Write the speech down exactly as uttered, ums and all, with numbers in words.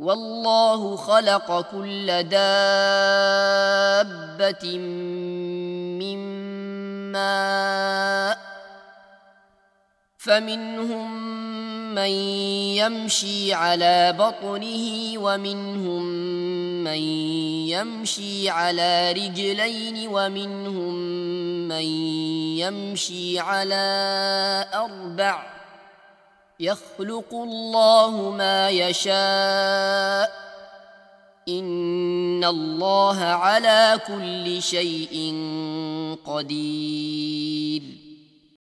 والله خلق كل دابة من ماء فمنهم من يمشي على بطنه ومنهم من يمشي على رجلين ومنهم من يمشي على أربع يخلق الله ما يشاء إن الله على كل شيء قدير